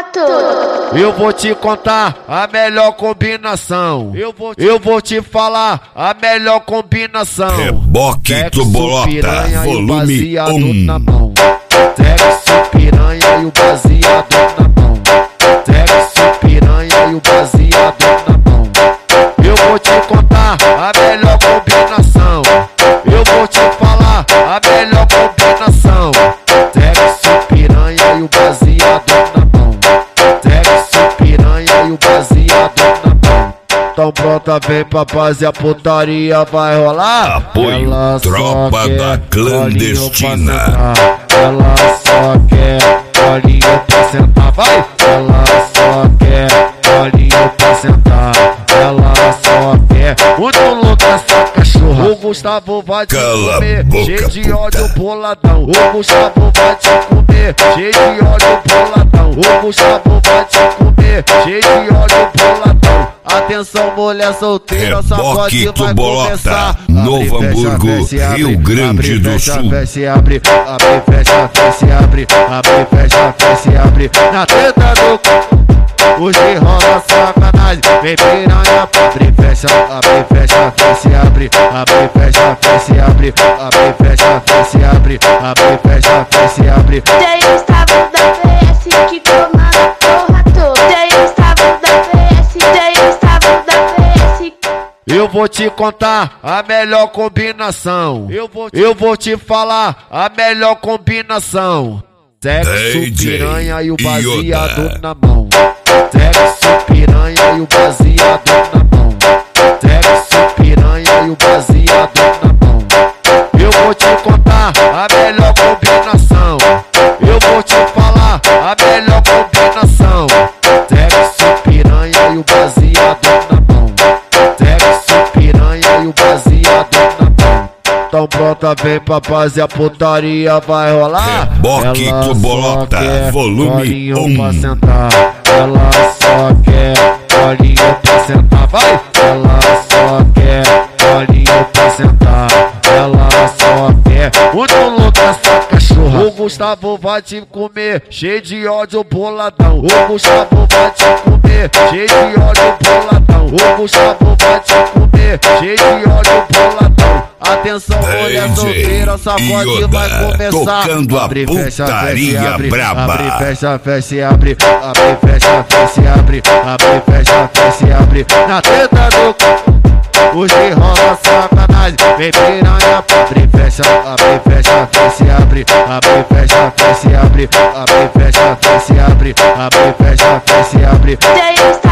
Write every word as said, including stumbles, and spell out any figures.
toda. Eu vou te contar a melhor combinação. Eu vou, eu vou te falar a melhor combinação. Reboque do Bolota, volume um. Na mão. Sexo, piranha e o baseado na mão. Sexo, piranha e o baseado na mão. Eu vou te contar a melhor combinação. Eu vou te falar a melhor combinação. Sexo, piranha e o baseado na mão. Sexo, piranha e o baseado na mão. Então pronta, vem pra paz e a putaria vai rolar. Apoio Ela Tropa da Clandestina. Ela só quer bolinho pra sentar, vai! Ela só quer bolinho pra sentar. Ela só quer muito louca essa cachorra. O Gustavo vai te Cala comer, boca, cheio de puta. ódio boladão. O Gustavo vai te comer, cheio de ódio boladão. O Gustavo vai te comer, cheio de ódio boladão. Atenção, mulher solteira, sacode Reboque vai do Bolota, começar. Novo Abre, fecha, Hamburgo, fecha, abre. Rio Grande Abre, do fecha, Sul. fecha, abre, abre, fecha, fecha, abre, abre, fecha, fecha, abre. Na treta do c... hoje rola sacanagem. Vem piranha, abre, fecha, abre, fecha, fecha, abre, abre, fecha, fecha, abre, abre, fecha, fecha, abre, abre, fecha, fecha, abre. Tem o Gustavo da V S que comanda a porra toda. Tem o Gustavo da V S, tem o Gustavo da V S. Eu vou te contar a melhor combinação. Eu vou, eu vou te falar a melhor combinação. Sexo, D J piranha e o baseado Yoda. na mão. Sexo, piranha e o baseado na mão. Sexo, piranha e o baseado na mão. Eu vou te contar a melhor combinação. Eu vou te falar a melhor combinação. Sexo, piranha e o baseado na mão. Sexo, piranha e o baseado na mão. Então pronta, vem pra paz e a putaria vai rolar. Reboque Ela do só Bolota, quer volume bolinho um. pra sentar. Ela só quer bolinho pra sentar, vai! Ela só quer bolinho pra sentar. Ela só quer muito louca essa cachorra. O Gustavo vai te comer, cheio de ódio boladão. O Gustavo vai te comer, cheio de ódio boladão. O Gustavo vai te comer, cheio de ódio boladão. Atenção, mulher solteira, sacode Yoda, vai começar. tocando a Abre, fecha, putaria fecha, abre, braba. abre, fecha, fecha, abre, abre, fecha, fecha, abre, abre, fecha, fecha, abre. Na treta do c... hoje rola sacanagem. Vem piranha, abre, fecha, abre, fecha, fecha, abre, abre, fecha, fecha, abre, abre, fecha, fecha, abre, abre, fecha, fecha, abre. Tem o